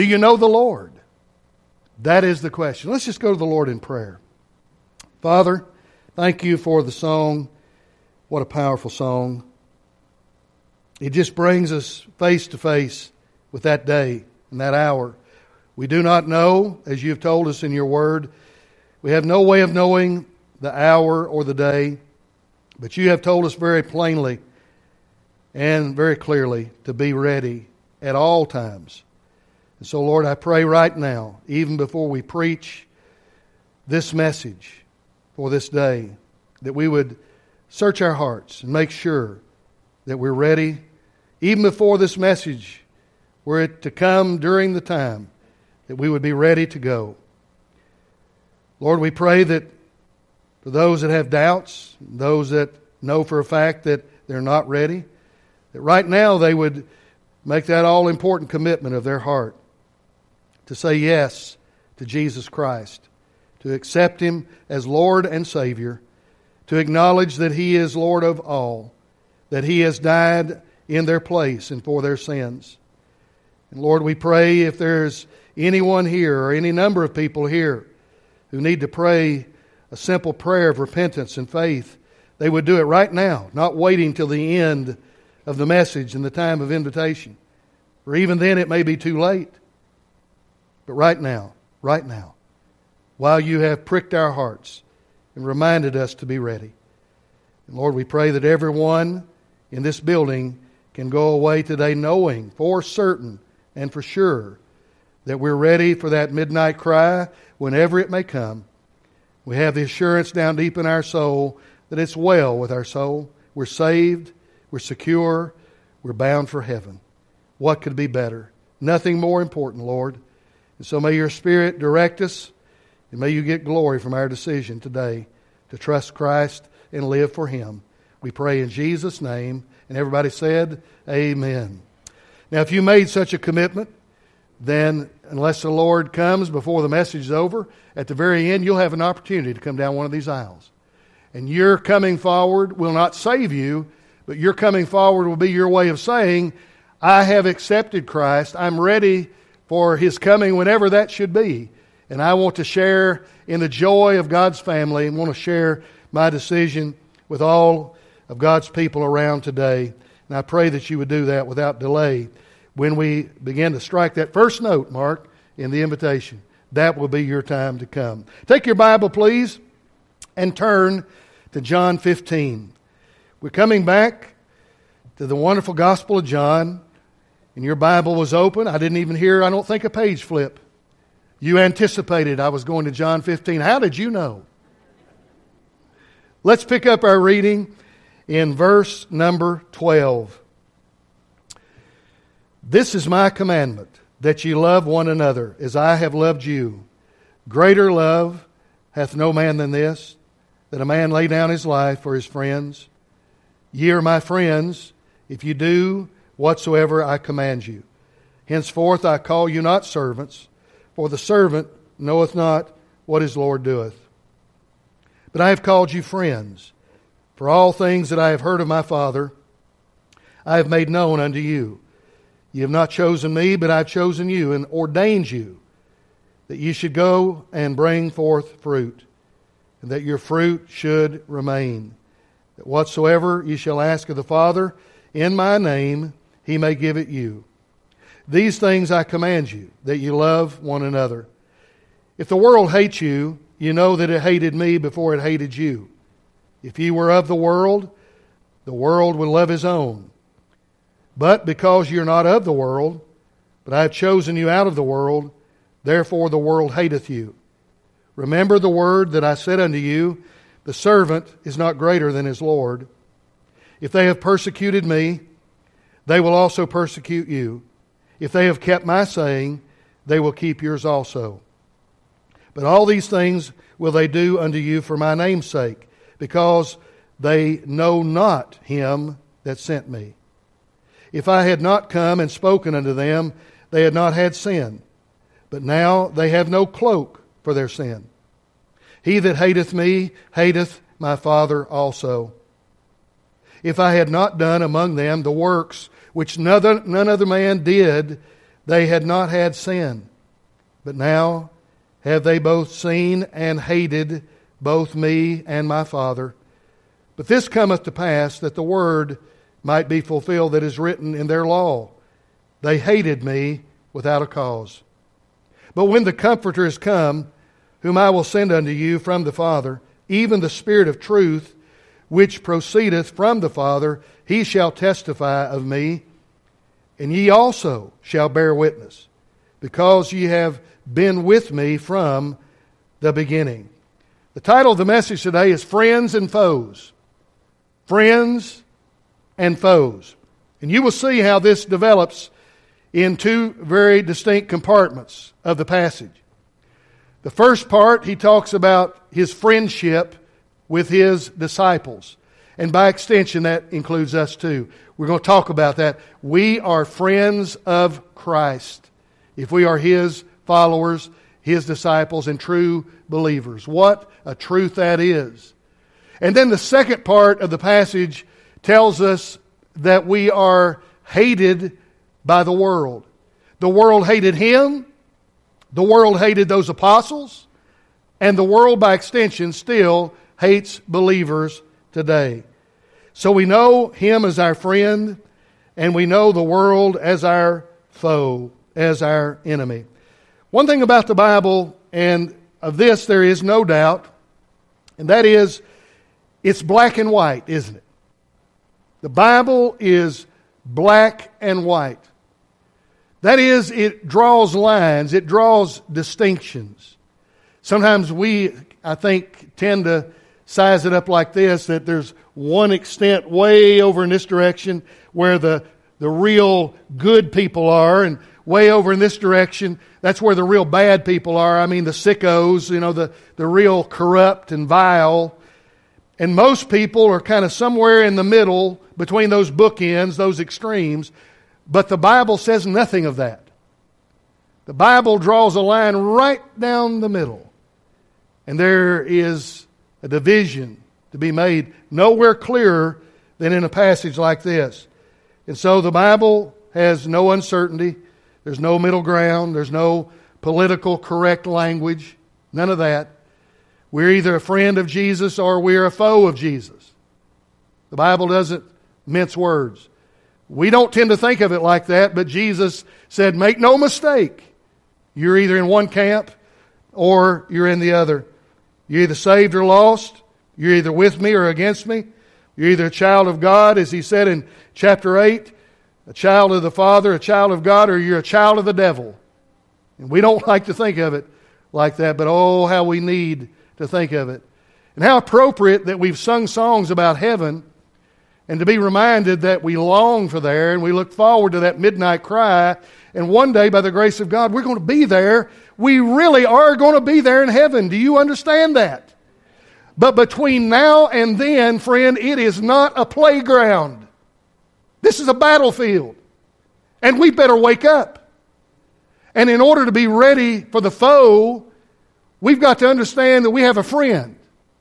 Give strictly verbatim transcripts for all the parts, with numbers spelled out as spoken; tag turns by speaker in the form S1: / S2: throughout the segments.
S1: Do you know the Lord? That is the question. Let's just go to the Lord in prayer. Father, thank you for the song. What a powerful song. It just brings us face to face with that day and that hour. We do not know, as you have told us in your word. We have no way of knowing the hour or the day, but you have told us very plainly and very clearly to be ready at all times. And so, Lord, I pray right now, even before we preach this message for this day, that we would search our hearts and make sure that we're ready, even before this message were it to come during the time, that we would be ready to go. Lord, we pray that for those that have doubts, those that know for a fact that they're not ready, that right now they would make that all-important commitment of their heart to say yes to Jesus Christ, to accept Him as Lord and Savior, to acknowledge that He is Lord of all, that He has died in their place and for their sins. And Lord, we pray if there's anyone here or any number of people here who need to pray a simple prayer of repentance and faith, they would do it right now, not waiting till the end of the message and the time of invitation. For even then it may be too late. But right now, right now, while you have pricked our hearts and reminded us to be ready. And Lord, we pray that everyone in this building can go away today knowing for certain and for sure that we're ready for that midnight cry whenever it may come. We have the assurance down deep in our soul that it's well with our soul. We're saved, we're secure, we're bound for heaven. What could be better? Nothing more important, Lord. And so may your Spirit direct us, and may you get glory from our decision today to trust Christ and live for Him. We pray in Jesus' name. And everybody said, amen. Now, if you made such a commitment, then unless the Lord comes before the message is over, at the very end, you'll have an opportunity to come down one of these aisles. And your coming forward will not save you, but your coming forward will be your way of saying, I have accepted Christ. I'm ready for His coming whenever that should be. And I want to share in the joy of God's family and want to share my decision with all of God's people around today. And I pray that you would do that without delay. When we begin to strike that first note, Mark, in the invitation, that will be your time to come. Take your Bible, please, and turn to John fifteen. We're coming back to the wonderful Gospel of John, and your Bible was open. I didn't even hear, I don't think, a page flip. You anticipated I was going to John fifteen. How did you know? Let's pick up our reading in verse number twelve. This is my commandment, that ye love one another, as I have loved you. Greater love hath no man than this, that a man lay down his life for his friends. Ye are my friends, if you do whatsoever I command you. Henceforth I call you not servants, for the servant knoweth not what his Lord doeth. But I have called you friends, for all things that I have heard of my Father, I have made known unto you. You have not chosen me, but I have chosen you and ordained you, that ye should go and bring forth fruit, and that your fruit should remain. That whatsoever ye shall ask of the Father in my name, He may give it you. These things I command you, that ye love one another. If the world hates you, you know that it hated me before it hated you. If ye were of the world, the world would love his own. But because you're not of the world, but I have chosen you out of the world, therefore the world hateth you. Remember the word that I said unto you, the servant is not greater than his Lord. If they have persecuted me, they will also persecute you. If they have kept my saying, they will keep yours also. But all these things will they do unto you for my name's sake, because they know not him that sent me. If I had not come and spoken unto them, they had not had sin. But now they have no cloak for their sin. He that hateth me hateth my Father also. If I had not done among them the works which none other man did, they had not had sin. But now have they both seen and hated both me and my Father. But this cometh to pass, that the word might be fulfilled that is written in their law. They hated me without a cause. But when the Comforter is come, whom I will send unto you from the Father, even the Spirit of truth, which proceedeth from the Father, he shall testify of me. And ye also shall bear witness, because ye have been with me from the beginning. The title of the message today is Friends and Foes. Friends and Foes. And you will see how this develops in two very distinct compartments of the passage. The first part, he talks about his friendship with his disciples. And by extension, that includes us too. We're going to talk about that. We are friends of Christ if we are his followers, his disciples, and true believers. What a truth that is. And then the second part of the passage tells us that we are hated by the world. The world hated him. The world hated those apostles. And the world, by extension, still hates believers today. So we know him as our friend, and we know the world as our foe, as our enemy. One thing about the Bible, and of this there is no doubt, and that is, it's black and white, isn't it? The Bible is black and white. That is, it draws lines, it draws distinctions. Sometimes we, I think, tend to size it up like this, that there's one extent way over in this direction where the, the real good people are, and way over in this direction, that's where the real bad people are. I mean, the sickos, you know, the, the real corrupt and vile. And most people are kind of somewhere in the middle between those bookends, those extremes. But the Bible says nothing of that. The Bible draws a line right down the middle. And there is a division to be made nowhere clearer than in a passage like this. And so the Bible has no uncertainty. There's no middle ground. There's no political correct language. None of that. We're either a friend of Jesus or we're a foe of Jesus. The Bible doesn't mince words. We don't tend to think of it like that, but Jesus said, make no mistake. You're either in one camp or you're in the other. You're either saved or lost. You're either with me or against me. You're either a child of God, as he said in chapter eight, a child of the Father, a child of God, or you're a child of the devil. And we don't like to think of it like that, but oh, how we need to think of it. And how appropriate that we've sung songs about heaven, and to be reminded that we long for there, and we look forward to that midnight cry, and one day, by the grace of God, we're going to be there. We really are going to be there in heaven. Do you understand that? But between now and then, friend, it is not a playground. This is a battlefield. And we better wake up. And in order to be ready for the foe, we've got to understand that we have a friend.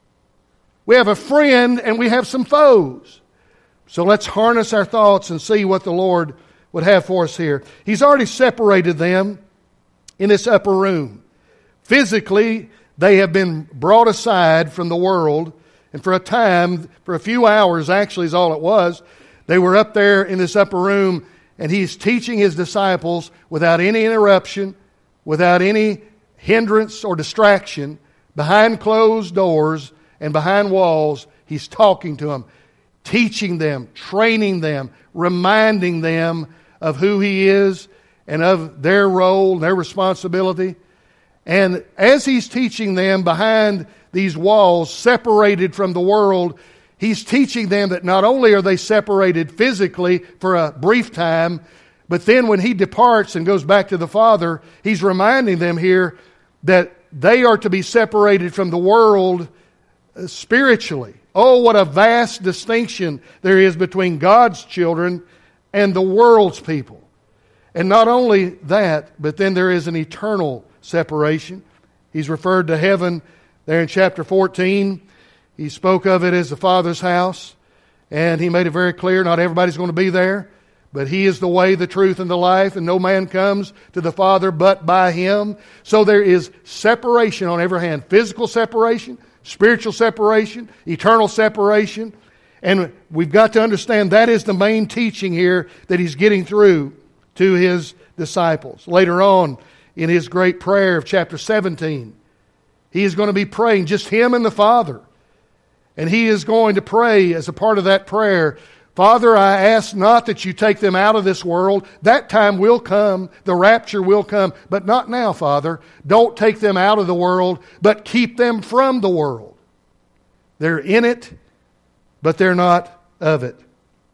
S1: We have a friend and we have some foes. So let's harness our thoughts and see what the Lord would have for us here. He's already separated them in this upper room. Physically, they have been brought aside from the world, and for a time, for a few hours actually is all it was, they were up there in this upper room, and he's teaching his disciples without any interruption, without any hindrance or distraction, behind closed doors and behind walls. He's talking to them, teaching them, training them, reminding them of who he is and of their role, their responsibility. And as he's teaching them behind these walls, separated from the world, he's teaching them that not only are they separated physically for a brief time, but then when he departs and goes back to the Father, he's reminding them here that they are to be separated from the world spiritually. Oh, what a vast distinction there is between God's children and the world's people. And not only that, but then there is an eternal separation. He's referred to heaven there in chapter fourteen. He spoke of it as the Father's house, and he made it very clear not everybody's going to be there, But He is the way, the truth, and the life, and no man comes to the Father but by Him. So there is separation on every hand. Physical separation, spiritual separation, eternal separation. And we've got to understand that is the main teaching here that He's getting through to His disciples. Later on, in His great prayer of chapter seventeen, He is going to be praying, just Him and the Father. And He is going to pray as a part of that prayer, Father, I ask not that you take them out of this world. That time will come. The rapture will come. But not now, Father. Don't take them out of the world, but keep them from the world. They're in it, but they're not of it.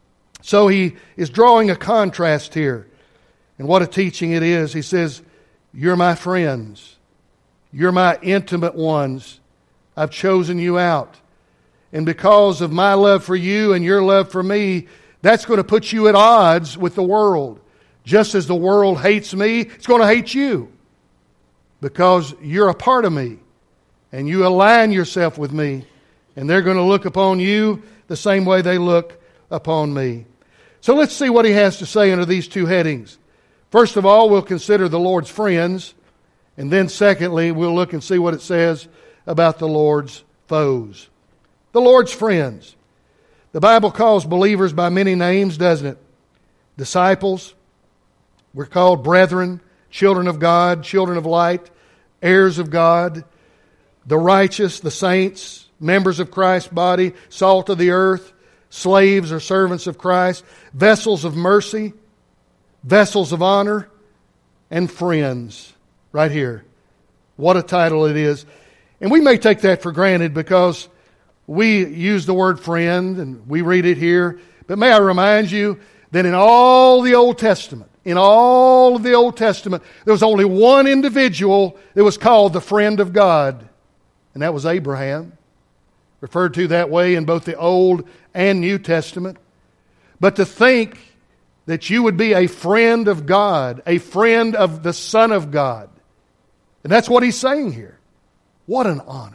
S1: So He is drawing a contrast here. And what a teaching it is. He says, you're my friends. You're my intimate ones. I've chosen you out. And because of my love for you and your love for me, that's going to put you at odds with the world. Just as the world hates me, it's going to hate you. Because you're a part of me. And you align yourself with me. And they're going to look upon you the same way they look upon me. So let's see what he has to say under these two headings. First of all, we'll consider the Lord's friends. And then secondly, we'll look and see what it says about the Lord's foes. The Lord's friends. The Bible calls believers by many names, doesn't it? Disciples. We're called brethren, children of God, children of light, heirs of God. The righteous, the saints, members of Christ's body, salt of the earth, slaves or servants of Christ, vessels of mercy, vessels of honor, and friends. Right here. What a title it is. And we may take that for granted because we use the word friend and we read it here. But may I remind you that in all the Old Testament, in all of the Old Testament, there was only one individual that was called the friend of God. And that was Abraham. Referred to that way in both the Old and New Testament. But to think that you would be a friend of God, a friend of the Son of God. And that's what he's saying here. What an honor.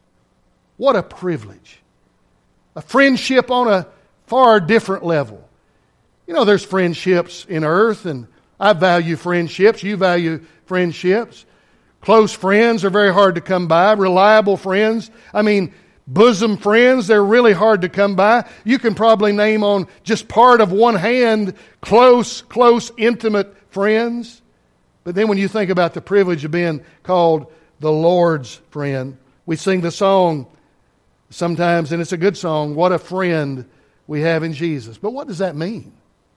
S1: What a privilege. A friendship on a far different level. You know, there's friendships in earth, and I value friendships. You value friendships. Close friends are very hard to come by. Reliable friends. I mean, bosom friends, they're really hard to come by. You can probably name on just part of one hand close, close, intimate friends. But then when you think about the privilege of being called the Lord's friend, we sing the song sometimes, and it's a good song, what a friend we have in Jesus. But what does that mean?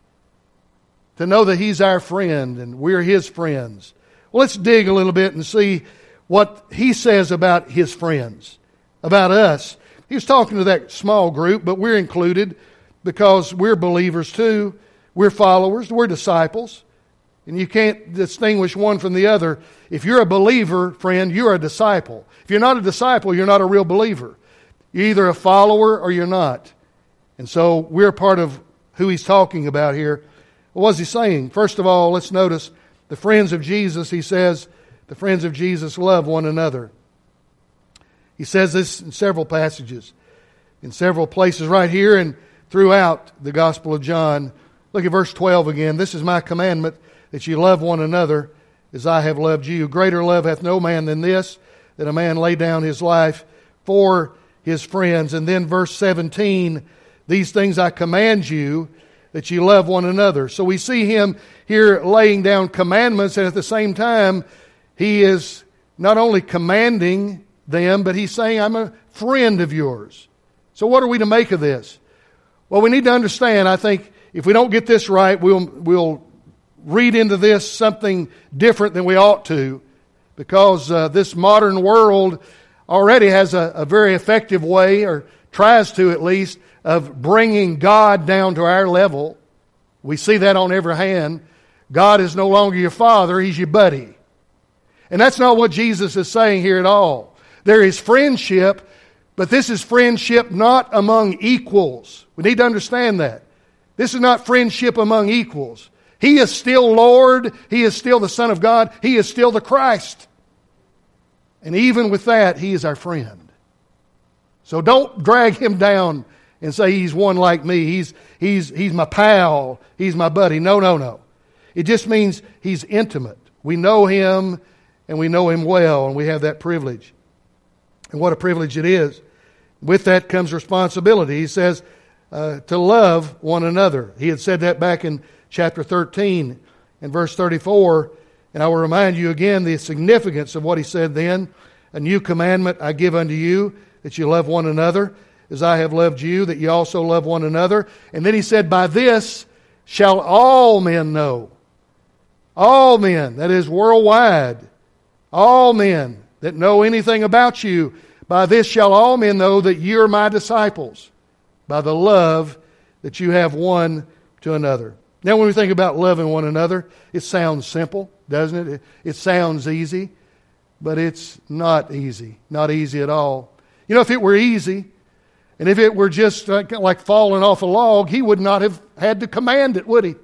S1: To know that He's our friend and we're His friends. Well, let's dig a little bit and see what He says about His friends, about us. He was talking to that small group, but we're included because we're believers too. We're followers. We're disciples. And you can't distinguish one from the other. If you're a believer, friend, you're a disciple. If you're not a disciple, you're not a real believer. You're either a follower or you're not. And so we're part of who he's talking about here. What was he saying? First of all, let's notice the friends of Jesus. He says the friends of Jesus love one another. He says this in several passages, in several places right here and throughout the Gospel of John. Look at verse twelve again. This is my commandment, that ye love one another as I have loved you. Greater love hath no man than this, that a man lay down his life for his friends. And then verse seventeen, these things I command you, that ye love one another. So we see him here laying down commandments, and at the same time, he is not only commanding them, but he's saying, I'm a friend of yours. So what are we to make of this? Well, we need to understand, I think, if we don't get this right, we'll, we'll read into this something different than we ought to, because uh, this modern world already has a, a very effective way, or tries to at least, of bringing God down to our level. We see that on every hand. God is no longer your father, He's your buddy. And that's not what Jesus is saying here at all. There is friendship, but this is friendship not among equals. We need to understand that. This is not friendship among equals. He is still Lord. He is still the Son of God. He is still the Christ. And even with that, He is our friend. So don't drag Him down and say he's one like me. He's, he's, he's my pal. He's my buddy. No, no, no. It just means he's intimate. We know him and we know him well, and we have that privilege. And what a privilege it is. With that comes responsibility. He says uh, to love one another. He had said that back in chapter thirteen and verse thirty-four. And I will remind you again the significance of what he said then. A new commandment I give unto you, that you love one another, as I have loved you, that you also love one another. And then he said, by this shall all men know. All men, that is worldwide. All men that know anything about you, by this shall all men know that you are my disciples, by the love that you have one to another. Now when we think about loving one another, it sounds simple, doesn't it? It, it sounds easy, but it's not easy. Not easy at all. You know, if it were easy, and if it were just like, like falling off a log, he would not have had to command it, would he?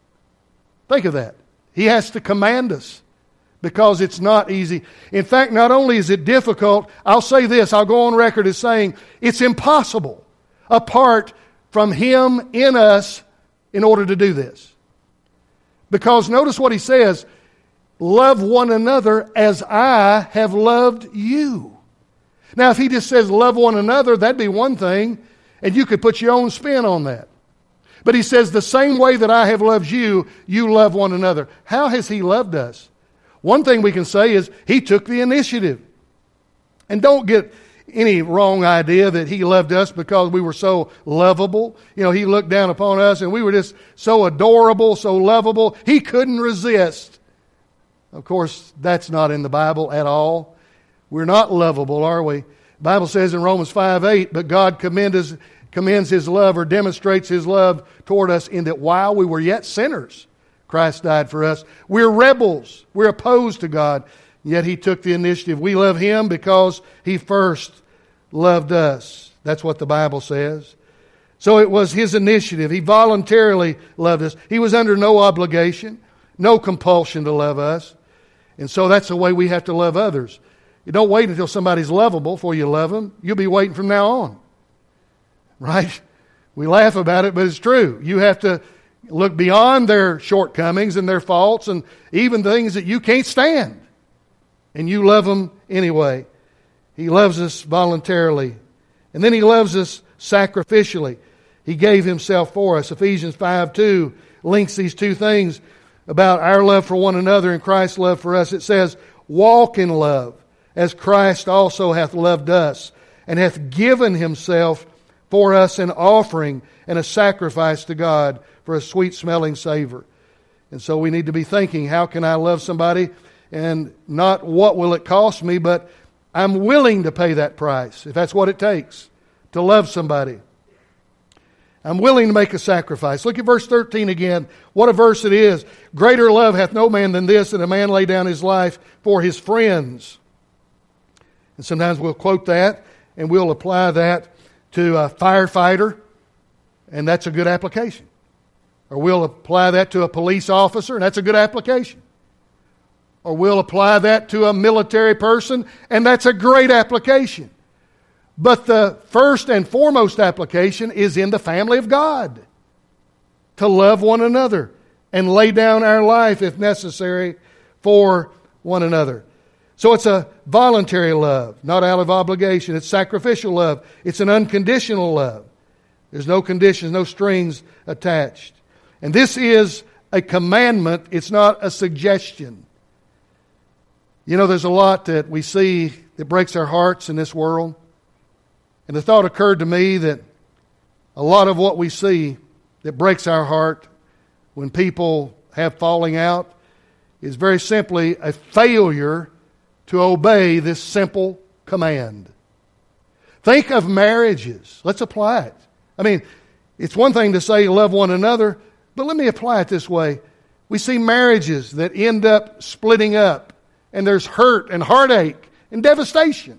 S1: Think of that. He has to command us because it's not easy. In fact, not only is it difficult, I'll say this, I'll go on record as saying it's impossible apart from Him in us in order to do this. Because notice what He says, love one another as I have loved you. Now, if He just says love one another, that'd be one thing, and you could put your own spin on that. But He says the same way that I have loved you, you love one another. How has He loved us? One thing we can say is He took the initiative. And don't get any wrong idea that He loved us because we were so lovable. You know, He looked down upon us and we were just so adorable, so lovable. He couldn't resist. Of course, that's not in the Bible at all. We're not lovable, are we? The Bible says in Romans five eight, but God commends, commends His love or demonstrates His love toward us in that while we were yet sinners, Christ died for us. We're rebels. We're opposed to God. Yet He took the initiative. We love Him because He first loved us. That's what the Bible says. So it was His initiative. He voluntarily loved us. He was under no obligation, no compulsion to love us. And so that's the way we have to love others. You don't wait until somebody's lovable before you love them. You'll be waiting from now on. Right? We laugh about it, but it's true. You have to look beyond their shortcomings and their faults and even things that you can't stand. And you love them anyway. He loves us voluntarily. And then He loves us sacrificially. He gave Himself for us. Ephesians five two links these two things about our love for one another and Christ's love for us. It says, walk in love, as Christ also hath loved us, and hath given Himself for us an offering and a sacrifice to God for a sweet-smelling savor. And so we need to be thinking, how can I love somebody? And not what will it cost me, but I'm willing to pay that price, if that's what it takes, to love somebody. I'm willing to make a sacrifice. Look at verse thirteen again. What a verse it is. Greater love hath no man than this, that a man lay down his life for his friends. And sometimes we'll quote that, and we'll apply that to a firefighter, and that's a good application. Or we'll apply that to a police officer, and that's a good application. Or we'll apply that to a military person, and that's a great application. But the first and foremost application is in the family of God. To love one another and lay down our life, if necessary, for one another. So it's a voluntary love, not out of obligation. It's sacrificial love. It's an unconditional love. There's no conditions, no strings attached. And this is a commandment. It's not a suggestion. You know, there's a lot that we see that breaks our hearts in this world. And the thought occurred to me that a lot of what we see that breaks our heart when people have falling out is very simply a failure to obey this simple command. Think of marriages. Let's apply it. I mean, it's one thing to say love one another, but let me apply it this way. We see marriages that end up splitting up, and there's hurt and heartache and devastation.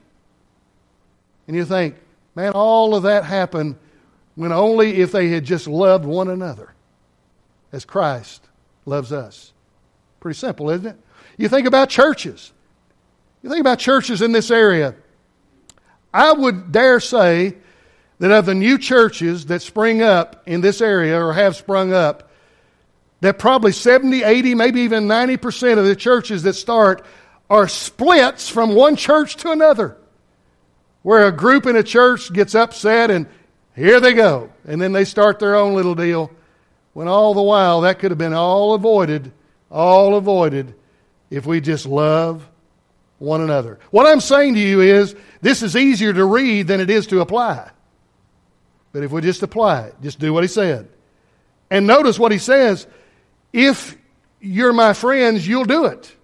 S1: And you think, man, all of that happened when only if they had just loved one another as Christ loves us. Pretty simple, isn't it? You think about churches. You think about churches in this area. I would dare say that of the new churches that spring up in this area or have sprung up, that probably seventy, eighty, maybe even ninety percent of the churches that start are splits from one church to another. Where a group in a church gets upset and here they go. And then they start their own little deal. When all the while that could have been all avoided, all avoided if we just love one another. What I'm saying to you is this is easier to read than it is to apply. But if we just apply it, just do what he said. And notice what he says, if you're my friends, you'll do it.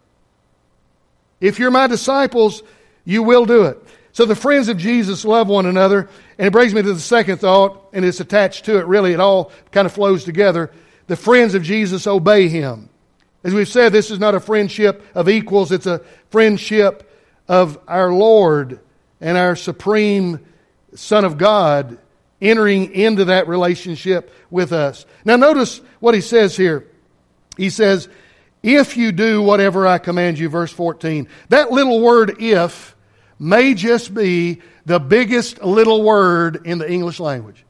S1: If you're my disciples, you will do it. So the friends of Jesus love one another. And it brings me to the second thought, and it's attached to it really. It all kind of flows together. The friends of Jesus obey him. As we've said, this is not a friendship of equals. It's a friendship of our Lord and our supreme Son of God entering into that relationship with us. Now notice what he says here. He says, if you do whatever I command you, verse fourteen. That little word if may just be the biggest little word in the English language.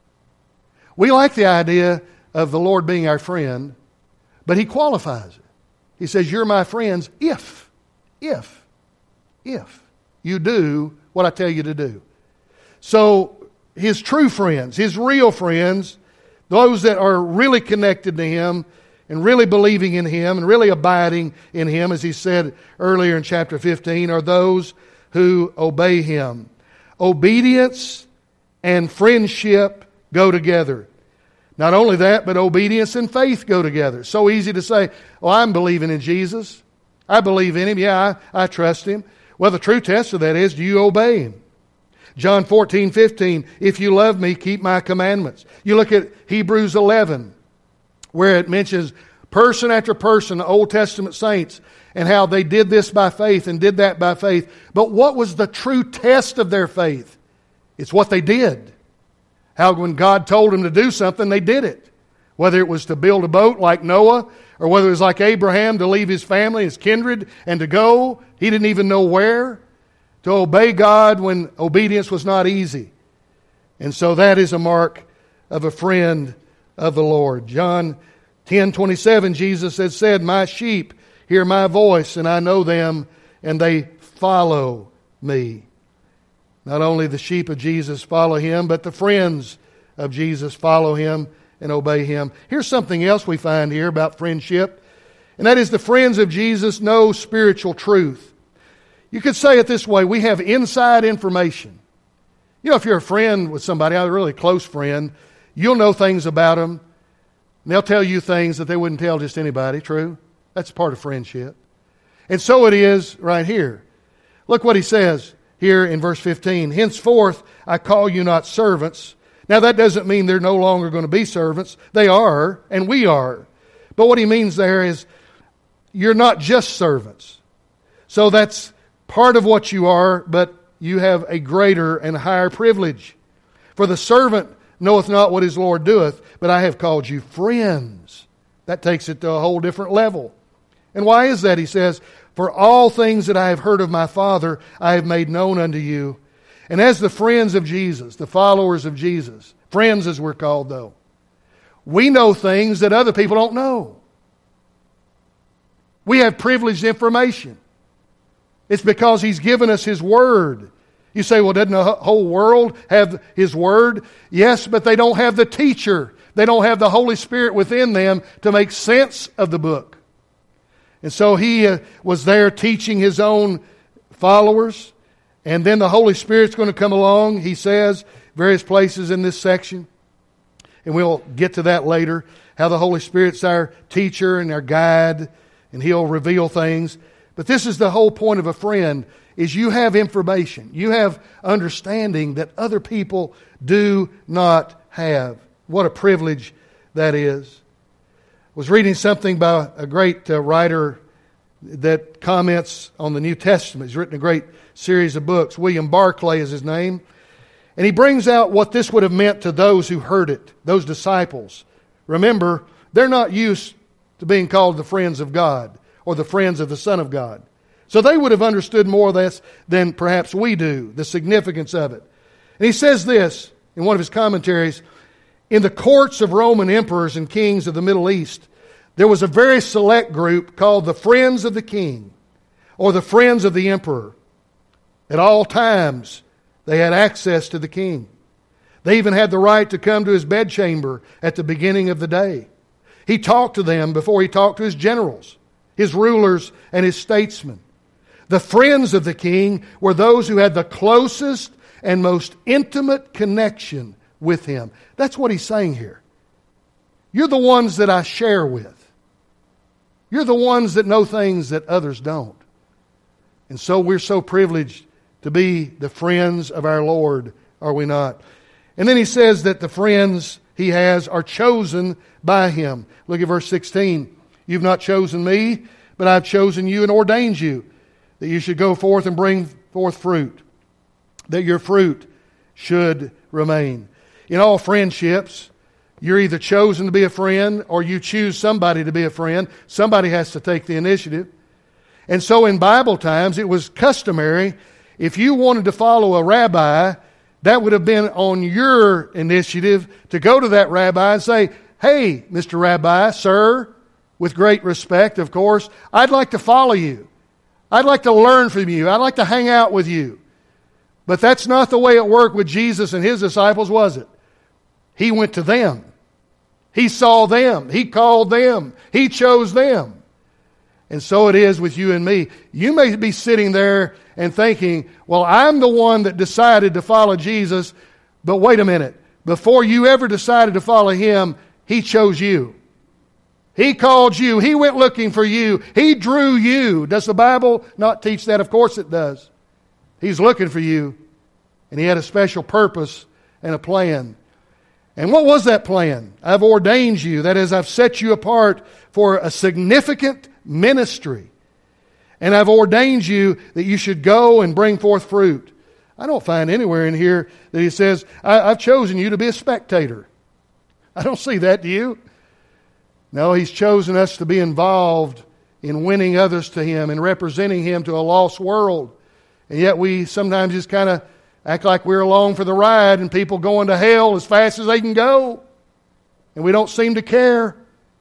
S1: We like the idea of the Lord being our friend, but he qualifies it. He says, you're my friends if, if, if you do what I tell you to do. So his true friends, his real friends, those that are really connected to him and really believing in him and really abiding in him, as he said earlier in chapter fifteen, are those who obey him. Obedience and friendship go together. Not only that, but obedience and faith go together. So easy to say, oh, I'm believing in Jesus. I believe in him. Yeah, I, I trust him. Well, the true test of that is, do you obey him? John fourteen, fifteen, if you love me, keep my commandments. You look at Hebrews eleven, where it mentions person after person, the Old Testament saints, and how they did this by faith and did that by faith. But what was the true test of their faith? It's what they did. How when God told them to do something, they did it. Whether it was to build a boat like Noah, or whether it was like Abraham to leave his family, his kindred, and to go. He didn't even know where. To obey God when obedience was not easy. And so that is a mark of a friend of the Lord. John ten twenty-seven, Jesus had said, my sheep hear my voice, and I know them, and they follow me. Not only the sheep of Jesus follow him, but the friends of Jesus follow him and obey him. Here's something else we find here about friendship, and that is the friends of Jesus know spiritual truth. You could say it this way, we have inside information. You know, if you're a friend with somebody, a really close friend, you'll know things about them, and they'll tell you things that they wouldn't tell just anybody, true? That's part of friendship. And so it is right here. Look what he says here in verse fifteen. Henceforth, I call you not servants. Now that doesn't mean they're no longer going to be servants. They are, and we are. But what he means there is, you're not just servants. So that's part of what you are, but you have a greater and higher privilege. For the servant knoweth not what his Lord doeth, but I have called you friends. That takes it to a whole different level. And why is that? He says, for all things that I have heard of my Father, I have made known unto you. And as the friends of Jesus, the followers of Jesus, friends as we're called though, we know things that other people don't know. We have privileged information. It's because He's given us His Word. You say, well, doesn't the whole world have His Word? Yes, but they don't have the teacher. They don't have the Holy Spirit within them to make sense of the book. And so He uh, was there teaching His own followers. And then the Holy Spirit's going to come along, He says, various places in this section. And we'll get to that later, how the Holy Spirit's our teacher and our guide, and He'll reveal things. But this is the whole point of a friend, is you have information. You have understanding that other people do not have. What a privilege that is. I was reading something by a great uh, writer that comments on the New Testament. He's written a great series of books. William Barclay is his name. And he brings out what this would have meant to those who heard it, those disciples. Remember, they're not used to being called the friends of God or the friends of the Son of God. So they would have understood more of this than perhaps we do, the significance of it. And he says this, in one of his commentaries, in the courts of Roman emperors and kings of the Middle East, there was a very select group called the Friends of the King, or the Friends of the Emperor. At all times, they had access to the king. They even had the right to come to his bedchamber at the beginning of the day. He talked to them before he talked to his generals, his rulers, and his statesmen. The friends of the king were those who had the closest and most intimate connection with him. That's what he's saying here. You're the ones that I share with. You're the ones that know things that others don't. And so we're so privileged to be the friends of our Lord, are we not? And then he says that the friends he has are chosen by him. Look at verse sixteen. You've not chosen me, but I've chosen you and ordained you, that you should go forth and bring forth fruit, that your fruit should remain. In all friendships, you're either chosen to be a friend or you choose somebody to be a friend. Somebody has to take the initiative. And so in Bible times, it was customary, if you wanted to follow a rabbi, that would have been on your initiative to go to that rabbi and say, hey, Mister Rabbi, sir, with great respect, of course, I'd like to follow you. I'd like to learn from you. I'd like to hang out with you. But that's not the way it worked with Jesus and his disciples, was it? He went to them. He saw them. He called them. He chose them. And so it is with you and me. You may be sitting there and thinking, well, I'm the one that decided to follow Jesus. But wait a minute. Before you ever decided to follow him, he chose you. He called you. He went looking for you. He drew you. Does the Bible not teach that? Of course it does. He's looking for you. And he had a special purpose and a plan. And what was that plan? I've ordained you. That is, I've set you apart for a significant ministry. And I've ordained you that you should go and bring forth fruit. I don't find anywhere in here that he says, I, I've chosen you to be a spectator. I don't see that, do you? No, he's chosen us to be involved in winning others to him and representing him to a lost world. And yet we sometimes just kind of act like we're along for the ride and people going to hell as fast as they can go. And we don't seem to care.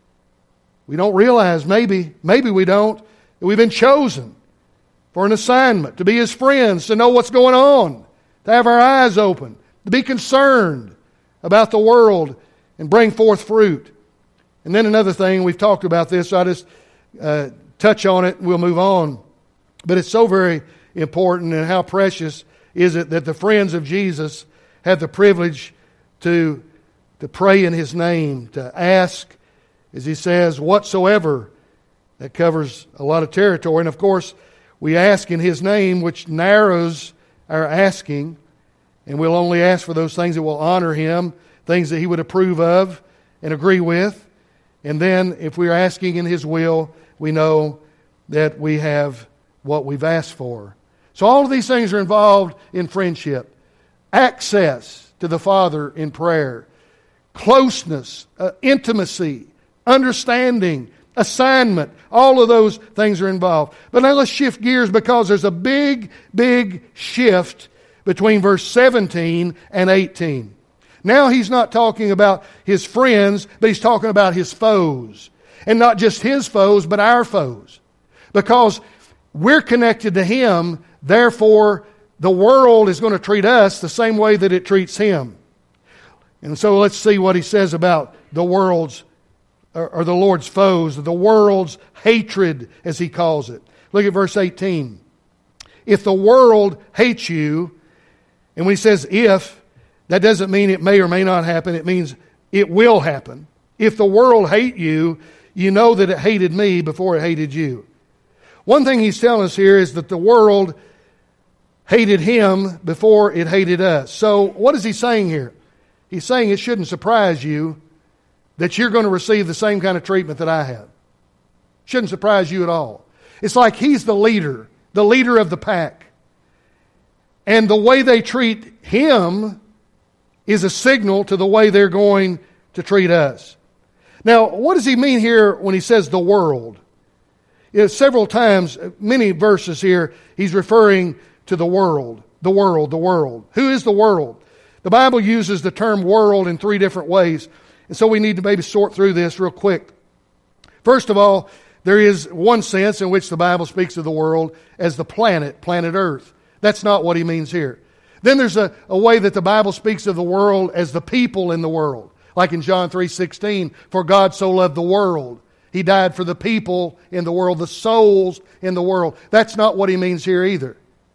S1: We don't realize, maybe, maybe we don't, that we've been chosen for an assignment, to be his friends, to know what's going on, to have our eyes open, to be concerned about the world and bring forth fruit. And then another thing, we've talked about this, so I'll just uh, touch on it and we'll move on. But it's so very important, and how precious is it that the friends of Jesus have the privilege to, to pray in his name, to ask, as he says, whatsoever. That covers a lot of territory. And of course, we ask in his name, which narrows our asking. And we'll only ask for those things that will honor him, things that he would approve of and agree with. And then if we're asking in his will, we know that we have what we've asked for. So all of these things are involved in friendship. Access to the Father in prayer. Closeness, uh, intimacy, understanding, assignment. All of those things are involved. But now let's shift gears, because there's a big, big shift between verse seventeen and eighteen. Now he's not talking about his friends, but he's talking about his foes. And not just his foes, but our foes. Because we're connected to him, therefore the world is going to treat us the same way that it treats him. And so let's see what he says about the world's, or the Lord's foes, the world's hatred, as he calls it. Look at verse eighteen. If the world hates you, and when he says if, that doesn't mean it may or may not happen. It means it will happen. If the world hate you, you know that it hated me before it hated you. One thing he's telling us here is that the world hated him before it hated us. So what is he saying here? He's saying it shouldn't surprise you that you're going to receive the same kind of treatment that I have. Shouldn't surprise you at all. It's like he's the leader, the leader of the pack. And the way they treat him is a signal to the way they're going to treat us. Now, what does he mean here when he says the world? You know, several times, many verses here, he's referring to the world, the world, the world. Who is the world? The Bible uses the term world in three different ways. And so we need to maybe sort through this real quick. First of all, there is one sense in which the Bible speaks of the world as the planet, planet Earth. That's not what he means here. Then there's a, a way that the Bible speaks of the world as the people in the world. Like in John three sixteen, for God so loved the world. He died for the people in the world, the souls in the world. That's not what he means here either.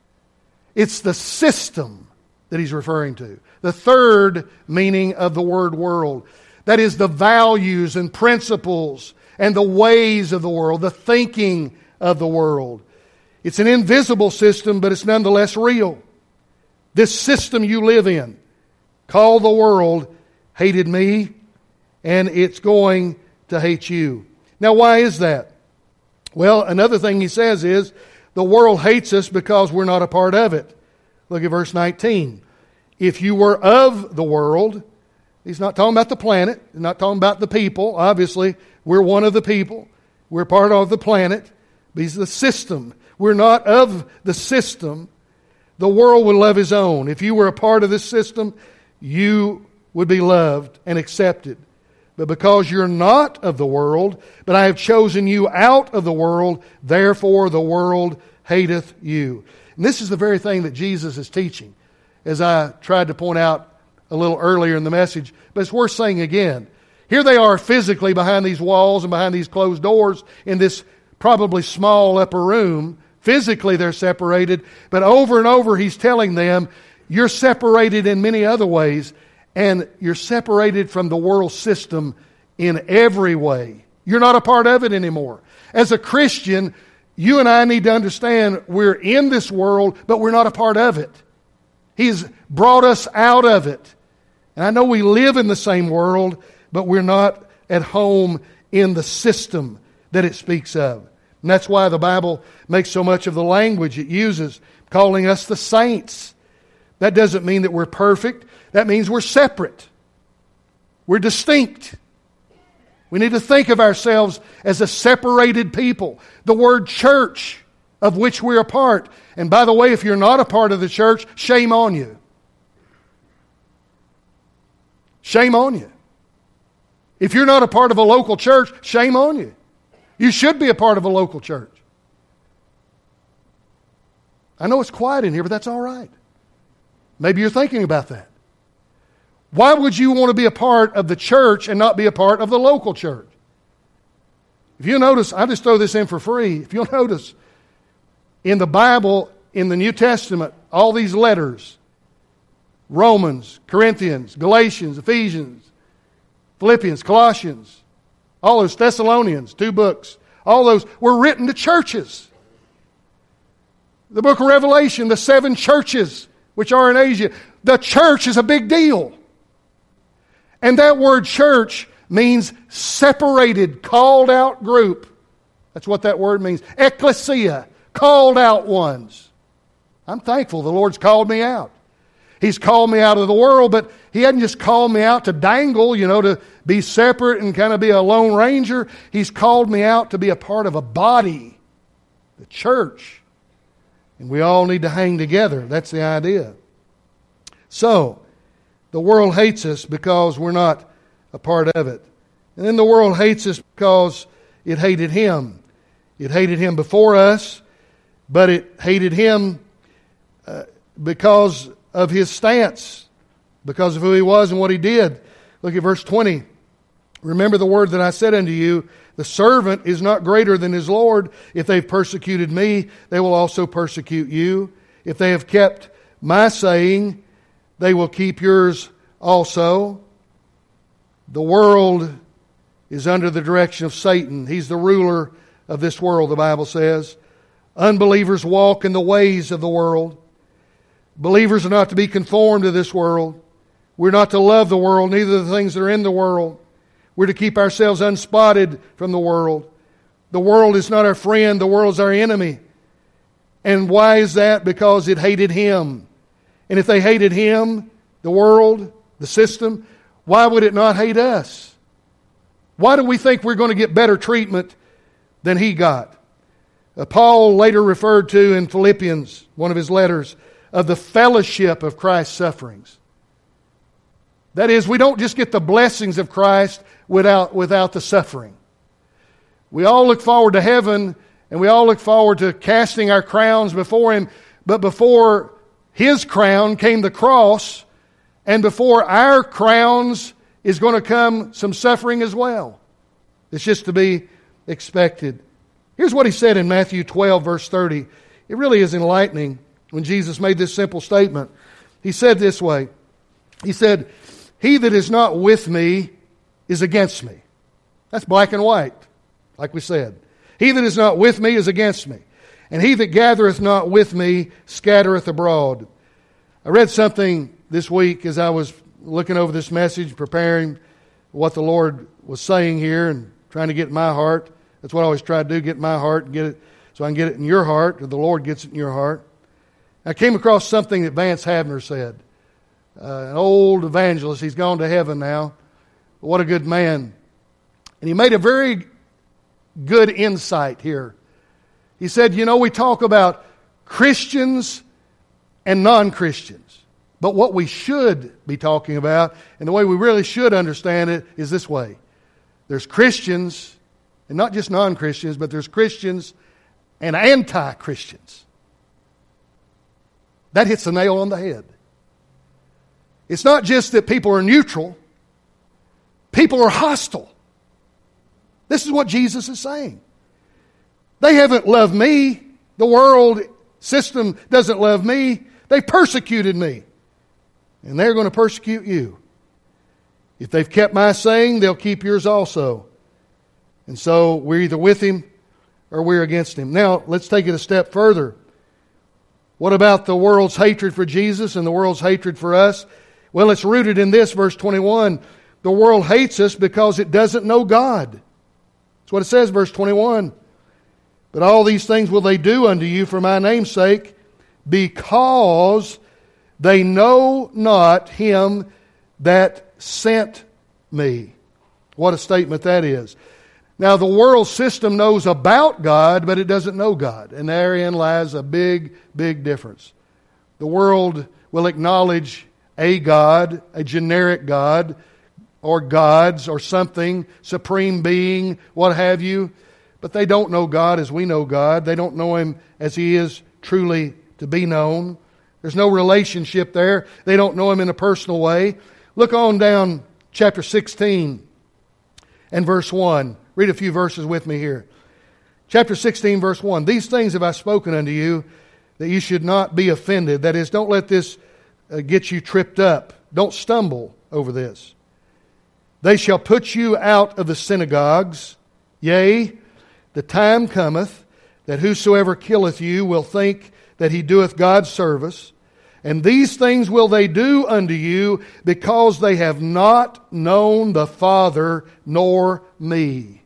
S1: It's the system that he's referring to. The third meaning of the word world. That is the values and principles and the ways of the world, the thinking of the world. It's an invisible system, but it's nonetheless real. This system you live in, called the world, hated me, and it's going to hate you. Now, why is that? Well, another thing he says is, the world hates us because we're not a part of it. Look at verse nineteen. If you were of the world, he's not talking about the planet, he's not talking about the people. Obviously, we're one of the people. We're part of the planet. But he's the system. We're not of the system. The world would love his own. If you were a part of this system, you would be loved and accepted. But because you're not of the world, but I have chosen you out of the world, therefore the world hateth you. And this is the very thing that Jesus is teaching, as I tried to point out a little earlier in the message. But it's worth saying again. Here they are physically behind these walls and behind these closed doors in this probably small upper room. Physically they're separated. But over and over he's telling them, you're separated in many other ways. And you're separated from the world system in every way. You're not a part of it anymore. As a Christian, you and I need to understand we're in this world, but we're not a part of it. He's brought us out of it. And I know we live in the same world, but we're not at home in the system that it speaks of. And that's why the Bible makes so much of the language it uses, calling us the saints. That doesn't mean that we're perfect. That means we're separate. We're distinct. We need to think of ourselves as a separated people. The word church, of which we're a part. And by the way, if you're not a part of the church, shame on you. Shame on you. If you're not a part of a local church, shame on you. You should be a part of a local church. I know it's quiet in here, but that's all right. Maybe you're thinking about that. Why would you want to be a part of the church and not be a part of the local church? If you notice, I just throw this in for free. If you'll notice, in the Bible, in the New Testament, all these letters, Romans, Corinthians, Galatians, Ephesians, Philippians, Colossians, all those Thessalonians, two books, all those were written to churches. The book of Revelation, the seven churches which are in Asia. The church is a big deal. And that word church means separated, called out group. That's what that word means. Ecclesia, called out ones. I'm thankful the Lord's called me out. He's called me out of the world, but He hadn't just called me out to dangle, you know, to be separate and kind of be a lone ranger. He's called me out to be a part of a body, the church. And we all need to hang together. That's the idea. So, the world hates us because we're not a part of it. And then the world hates us because it hated Him. It hated Him before us, but it hated Him uh, because of His stance, because of who He was and what He did. Look at verse twenty. Remember the word that I said unto you, the servant is not greater than his Lord. If they've persecuted me, they will also persecute you. If they have kept my saying, they will keep yours also. The world is under the direction of Satan. He's the ruler of this world, the Bible says. Unbelievers walk in the ways of the world. Believers are not to be conformed to this world. We're not to love the world, neither the things that are in the world. We're to keep ourselves unspotted from the world. The world is not our friend. The world is our enemy. And why is that? Because it hated Him. And if they hated Him, the world, the system, why would it not hate us? Why do we think we're going to get better treatment than He got? Uh, Paul later referred to in Philippians, one of his letters, of the fellowship of Christ's sufferings. That is, we don't just get the blessings of Christ without, without the suffering. We all look forward to heaven, and we all look forward to casting our crowns before Him. But before His crown came the cross, and before our crowns is going to come some suffering as well. It's just to be expected. Here's what He said in Matthew twelve, verse thirty. It really is enlightening when Jesus made this simple statement. He said this way. He said, "He that is not with me is against me." That's black and white, like we said. "He that is not with me is against me. And he that gathereth not with me scattereth abroad." I read something this week as I was looking over this message, preparing what the Lord was saying here and trying to get in my heart. That's what I always try to do, get in my heart and get it so I can get it in your heart, or the Lord gets it in your heart. I came across something that Vance Havner said. Uh, an old evangelist. He's gone to heaven now. What a good man. And he made a very good insight here. He said, you know, we talk about Christians and non-Christians. But what we should be talking about, and the way we really should understand it, is this way. There's Christians, and not just non-Christians, but there's Christians and anti-Christians. That hits the nail on the head. It's not just that people are neutral. People are hostile. This is what Jesus is saying. They haven't loved me. The world system doesn't love me. They persecuted me. And they're going to persecute you. If they've kept my saying, they'll keep yours also. And so we're either with Him or we're against Him. Now, let's take it a step further. What about the world's hatred for Jesus and the world's hatred for us? Well, it's rooted in this, verse twenty-one. The world hates us because it doesn't know God. That's what it says, verse twenty-one. But all these things will they do unto you for my name's sake, because they know not Him that sent me. What a statement that is. Now, the world system knows about God, but it doesn't know God. And therein lies a big, big difference. The world will acknowledge a God, a generic God, or gods, or something, supreme being, what have you. But they don't know God as we know God. They don't know Him as He is truly to be known. There's no relationship there. They don't know Him in a personal way. Look on down chapter sixteen and verse one. Read a few verses with me here. Chapter sixteen, verse one. These things have I spoken unto you, that you should not be offended. That is, don't let this uh, get you tripped up. Don't stumble over this. They shall put you out of the synagogues. Yea, the time cometh that whosoever killeth you will think that he doeth God's service. And these things will they do unto you, because they have not known the Father nor me.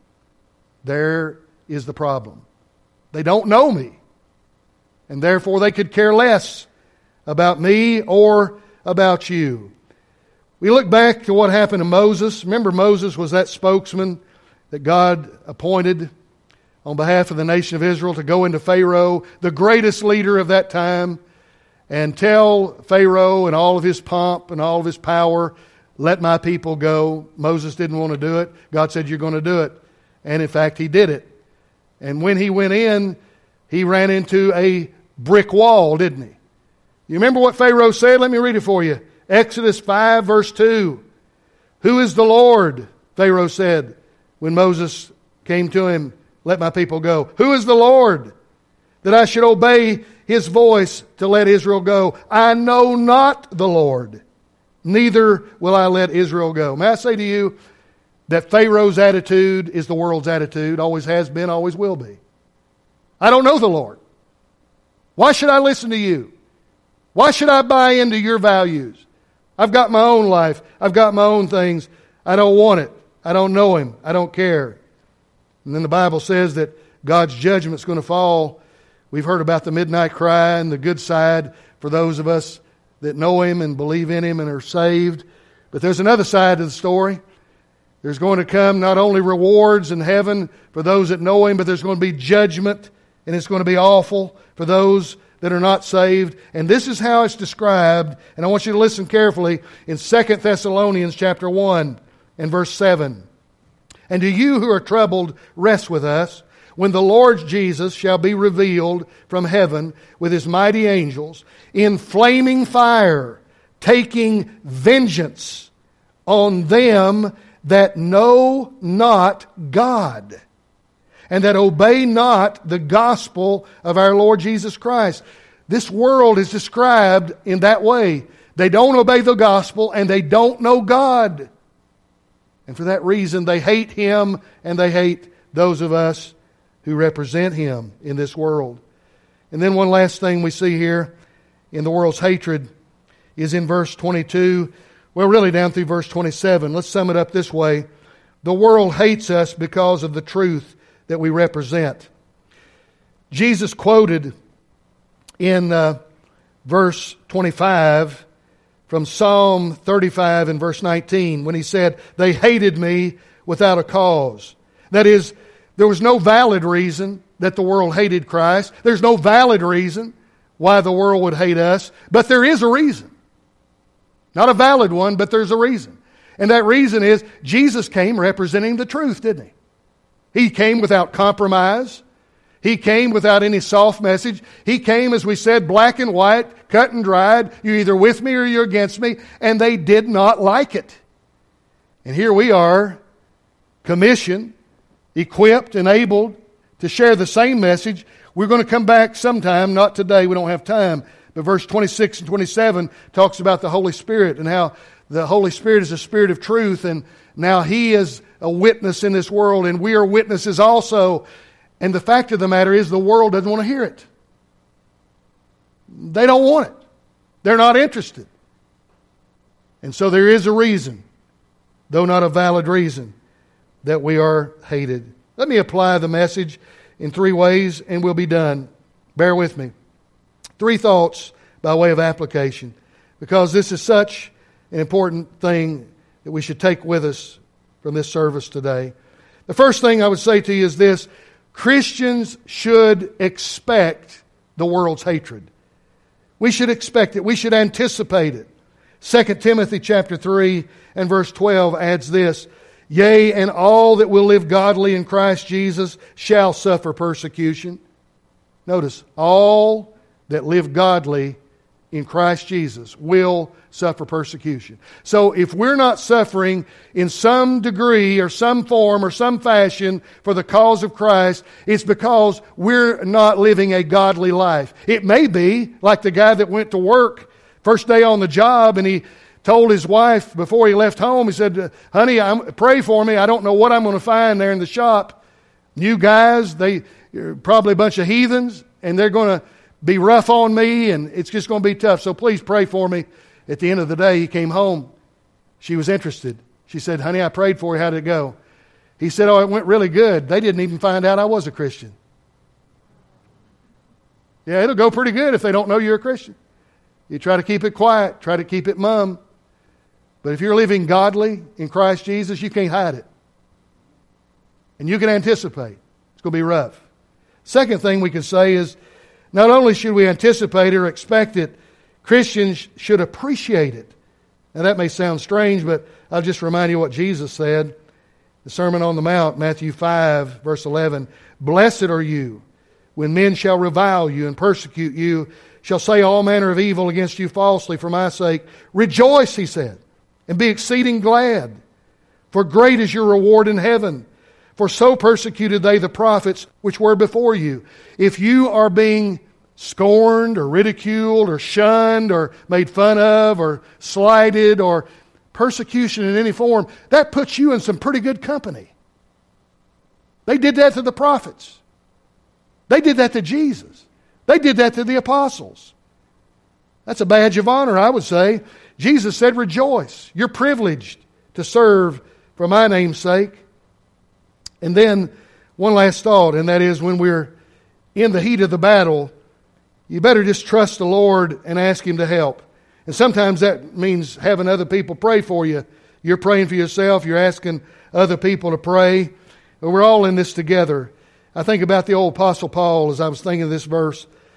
S1: There is the problem. They don't know me. And therefore they could care less about me or about you. We look back to what happened to Moses. Remember, Moses was that spokesman that God appointed on behalf of the nation of Israel to go into Pharaoh, the greatest leader of that time, and tell Pharaoh and all of his pomp and all of his power, let my people go. Moses didn't want to do it. God said, you're going to do it. And in fact, he did it. And when he went in, he ran into a brick wall, didn't he? You remember what Pharaoh said? Let me read it for you. Exodus five, verse two. Who is the Lord? Pharaoh said when Moses came to him, let my people go. Who is the Lord, that I should obey His voice to let Israel go? I know not the Lord, neither will I let Israel go. May I say to you that Pharaoh's attitude is the world's attitude, always has been, always will be. I don't know the Lord. Why should I listen to you? Why should I buy into your values? I've got my own life. I've got my own things. I don't want it. I don't know Him. I don't care. And then the Bible says that God's judgment's going to fall. We've heard about the midnight cry and the good side for those of us that know Him and believe in Him and are saved. But there's another side to the story. There's going to come not only rewards in heaven for those that know Him, but there's going to be judgment, and it's going to be awful for those that are not saved. And this is how it's described, and I want you to listen carefully, in Second Thessalonians chapter one and verse seven. And to you who are troubled, rest with us, when the Lord Jesus shall be revealed from heaven with His mighty angels, in flaming fire, taking vengeance on them that know not God, and that obey not the gospel of our Lord Jesus Christ. This world is described in that way. They don't obey the gospel, and they don't know God. And for that reason, they hate Him, and they hate those of us who represent Him in this world. And then one last thing we see here in the world's hatred is in verse twenty-two. Well, really down through verse twenty-seven. Let's sum it up this way. The world hates us because of the truth that we represent. Jesus quoted in uh, verse twenty-five from Psalm thirty-five and verse nineteen when He said, "They hated me without a cause." That is, there was no valid reason that the world hated Christ. There's no valid reason why the world would hate us, but there is a reason. Not a valid one, but there's a reason. And that reason is Jesus came representing the truth, didn't He? He came without compromise. He came without any soft message. He came, as we said, black and white, cut and dried. You're either with me or you're against me. And they did not like it. And here we are, commissioned, equipped, and able to share the same message. We're going to come back sometime, not today, we don't have time. But verse twenty-six and twenty-seven talks about the Holy Spirit and how the Holy Spirit is a spirit of truth, and now He is a witness in this world, and we are witnesses also. And the fact of the matter is the world doesn't want to hear it. They don't want it. They're not interested. And so there is a reason, though not a valid reason, that we are hated. Let me apply the message in three ways and we'll be done. Bear with me. Three thoughts by way of application, because this is such an important thing that we should take with us from this service today. The first thing I would say to you is this: Christians should expect the world's hatred. We should expect it. We should anticipate it. Second Timothy chapter three and verse twelve adds this: Yea, and all that will live godly in Christ Jesus shall suffer persecution. Notice, all that live godly in Christ Jesus will suffer persecution. So if we're not suffering in some degree or some form or some fashion for the cause of Christ, it's because we're not living a godly life. It may be like the guy that went to work first day on the job, and he told his wife before he left home, he said, "Honey, I'm, pray for me. I don't know what I'm going to find there in the shop. New guys, they probably a bunch of heathens, and they're going to be rough on me, and it's just going to be tough. So please pray for me." At the end of the day, he came home. She was interested. She said, "Honey, I prayed for you. How did it go?" He said, "Oh, it went really good. They didn't even find out I was a Christian." Yeah, it'll go pretty good if they don't know you're a Christian. You try to keep it quiet. Try to keep it mum. But if you're living godly in Christ Jesus, you can't hide it. And you can anticipate. It's going to be rough. Second thing we can say is, not only should we anticipate or expect it, Christians should appreciate it. Now that may sound strange, but I'll just remind you what Jesus said. The Sermon on the Mount, Matthew five, verse eleven. Blessed are you when men shall revile you and persecute you, shall say all manner of evil against you falsely for my sake. Rejoice, he said, and be exceeding glad, for great is your reward in heaven. For so persecuted they the prophets which were before you. If you are being scorned or ridiculed or shunned or made fun of or slighted or persecution in any form, that puts you in some pretty good company. They did that to the prophets. They did that to Jesus. They did that to the apostles. That's a badge of honor, I would say. Jesus said, rejoice. You're privileged to serve for my name's sake. And then one last thought, and that is when we're in the heat of the battle, you better just trust the Lord and ask Him to help. And sometimes that means having other people pray for you. You're praying for yourself. You're asking other people to pray. But we're all in this together. I think about the old Apostle Paul as I was thinking of this verse.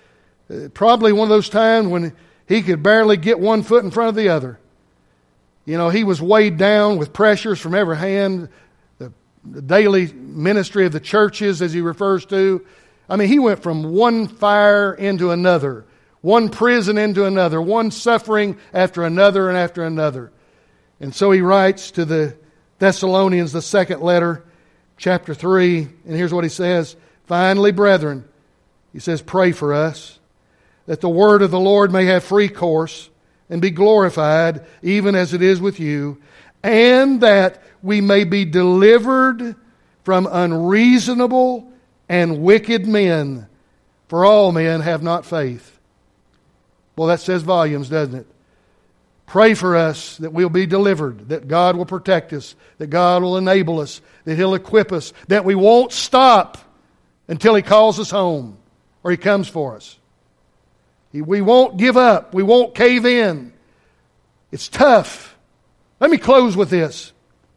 S1: Uh, probably one of those times when he could barely get one foot in front of the other. You know, he was weighed down with pressures from every hand, the, the daily ministry of the churches, as he refers to. I mean, he went from one fire into another, one prison into another, one suffering after another and after another. And so he writes to the Thessalonians, the second letter, chapter three, and here's what he says. Finally, brethren, he says, pray for us, that the word of the Lord may have free course and be glorified, even as it is with you, and that we may be delivered from unreasonable and wicked men, for all men have not faith. Well, that says volumes, doesn't it? Pray for us that we'll be delivered, that God will protect us, that God will enable us, that He'll equip us, that we won't stop until He calls us home or He comes for us. We won't give up. We won't cave in. It's tough. Let me close with this.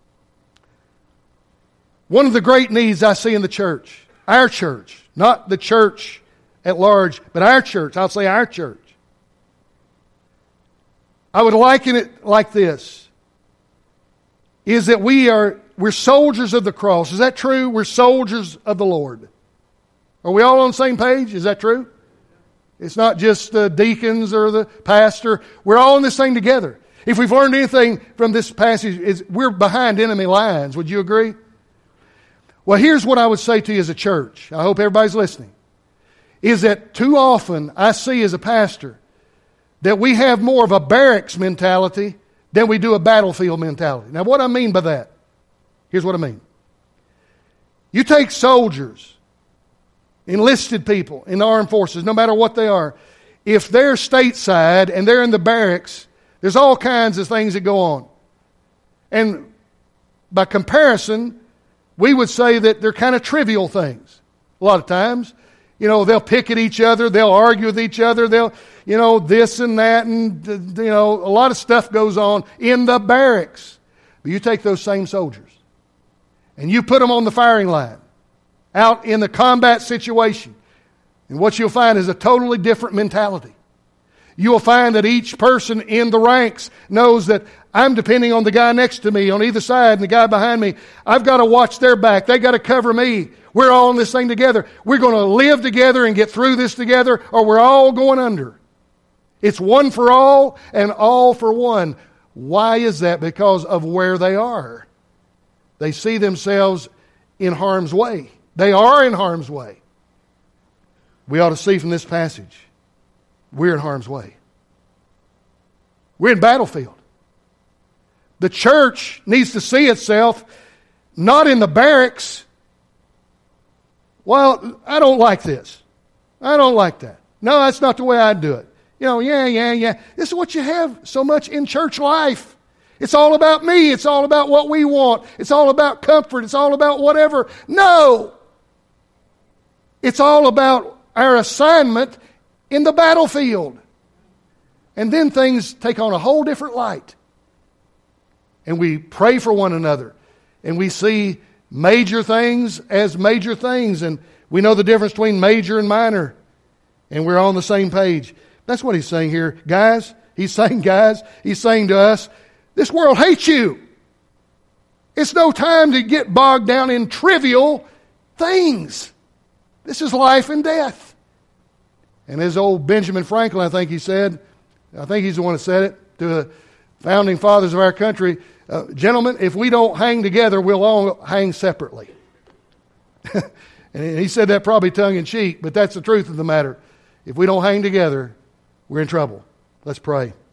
S1: One of the great needs I see in the church, our church, not the church at large, but our church, I'll say our church. I would liken it like this, is that we are, we're soldiers of the cross. Is that true? We're soldiers of the Lord. Are we all on the same page? Is that true? It's not just the deacons or the pastor. We're all in this thing together. If we've learned anything from this passage, is we're behind enemy lines. Would you agree? Well, here's what I would say to you as a church. I hope everybody's listening. Is that too often I see as a pastor that we have more of a barracks mentality than we do a battlefield mentality. Now, what I mean by that, here's what I mean. You take soldiers, enlisted people in the armed forces, no matter what they are, if they're stateside and they're in the barracks, there's all kinds of things that go on. And by comparison, we would say that they're kind of trivial things. A lot of times, you know, they'll pick at each other, they'll argue with each other, they'll, you know, this and that, and, you know, a lot of stuff goes on in the barracks. But you take those same soldiers and you put them on the firing line, out in the combat situation. And what you'll find is a totally different mentality. You'll find that each person in the ranks knows that I'm depending on the guy next to me on either side and the guy behind me. I've got to watch their back. They've got to cover me. We're all in this thing together. We're going to live together and get through this together, or we're all going under. It's one for all and all for one. Why is that? Because of where they are. They see themselves in harm's way. They are in harm's way. We ought to see from this passage, we're in harm's way. We're in battlefield. The church needs to see itself not in the barracks. Well, I don't like this. I don't like that. No, that's not the way I'd do it. You know, yeah, yeah, yeah. This is what you have so much in church life. It's all about me. It's all about what we want. It's all about comfort. It's all about whatever. No! It's all about our assignment in the battlefield. And then things take on a whole different light. And we pray for one another. And we see major things as major things. And we know the difference between major and minor. And we're on the same page. That's what he's saying here. Guys, he's saying, guys, he's saying to us, this world hates you. It's no time to get bogged down in trivial things. This is life and death. And as old Benjamin Franklin, I think he said, I think he's the one that said it, to the founding fathers of our country, uh, gentlemen, if we don't hang together, we'll all hang separately. And he said that probably tongue-in-cheek, but that's the truth of the matter. If we don't hang together, we're in trouble. Let's pray.